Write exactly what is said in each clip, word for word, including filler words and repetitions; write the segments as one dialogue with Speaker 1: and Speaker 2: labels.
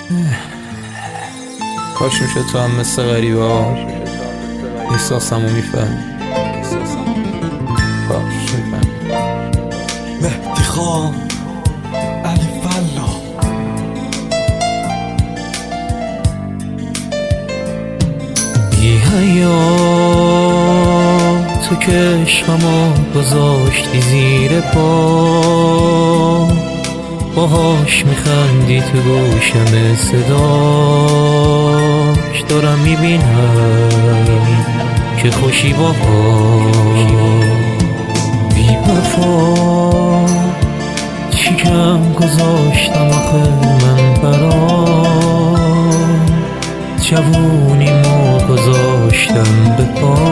Speaker 1: کاش میشه تو هم مثل غریبه ها احساسمو میفهم. کاش میفهم.
Speaker 2: مهدی خان علی فلا
Speaker 1: بی حیا تو که عشقمو گذاشتی زیر پا، باهاش میخندی تو گوشم صداش دارم میبینم که خوشی باها. بی وفا چی کم گذاشتم آخه من برام، جوونیمو گذاشتم به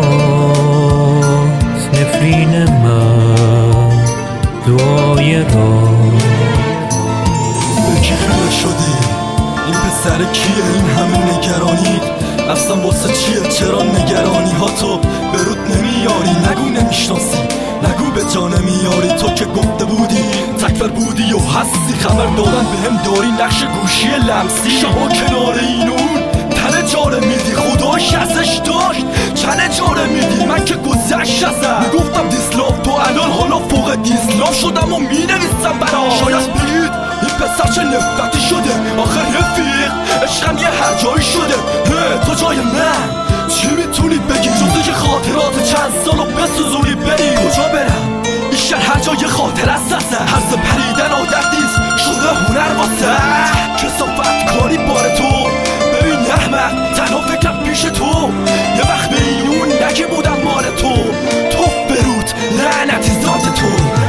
Speaker 1: پاس، نفرین من دعای را
Speaker 2: به کی خیره شدی؟ این پسر کیه؟ این همه نگرانی اصلا واسه چیه؟ چرا نگرانی ها تو به رود نمیاری؟ نگو نمیشناسی، نگو به جا نمیاری. تو که گفته بودی تکبر بودی و هستی، خبر دادن به هم داری نقش گوشی لمسی. شما کنار این اون تنه جاره میدی، خداش ازش داشت چنه جاره میدی. من که گذشت ازم میگفتم دیسلاف، تو الان حالا فوق دیسلاف شدم و مینویسم برا. شاید بگید این پسر چه نفرتی شده، آخر رفیق عشقم یه هر جایی شده. تو جای من چی میتونی بگی جزو که خاطرات چند سالو بسوزونی بری؟ کجا برم؟ این شهر هر جای خاطر است اصلا، هر پریدن عادت نیست شده هنر واسه کسافت کاری بار تو. ببین احمد تنها فکرم پیش تو، یه وقت به اینون نگه بودم مال تو. توف بروت لعنتی ذات تو.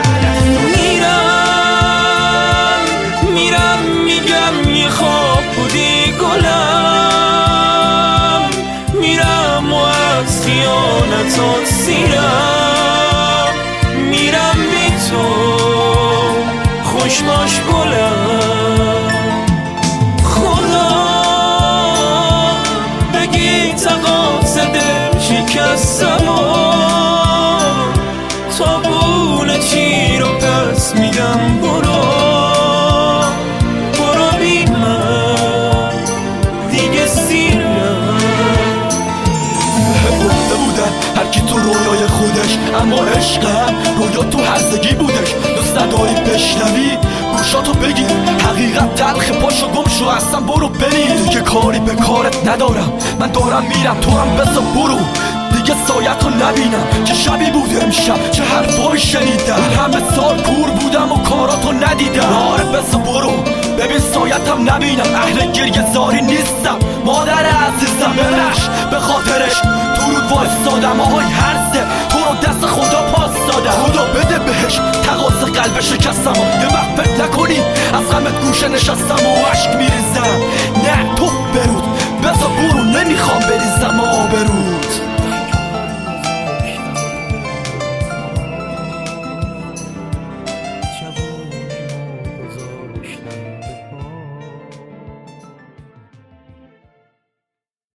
Speaker 1: میرم میرم میگم یه خواب بودی گلم، میرم و از خیانتات سیرم، میرم بی تو خوش باش گلم. خدا بگی تقاض دل شکستم و تابون چی رو پس میدم. برو برو بی من دیگه سیرم.
Speaker 2: گفته بودن هر کی تو رویای خودش، اما عشقم رویا تو هرزگی بودش. دوست نداری بشنوی گوشاتو بگیر، حقیقت تلخ پاشو گم شو اصلا برو بری. دیگه کاری به کارت ندارم، من دارم میرم تو هم بذار برو. دیگه سایتو نبینم که شبی بود امشب، چه حرفایی شنیدم. این همه سال کور بودم و کاراتو ندیدم. آره بذار برو ببین سایتم نبینم، اهل گریه زاری نیستم مادر عزیزم. ببخش به خاطرش تو رود وایستادم، آهای هرزه تو رو دست خدا پاس دادم. خدا بده بهش تقاض قلب شکستم و یه وقت فکر نکنی از غمت گوشه نشستم و عشق میریزم. نه تو برود بذار برو، نمیخوام بریزم آبرو.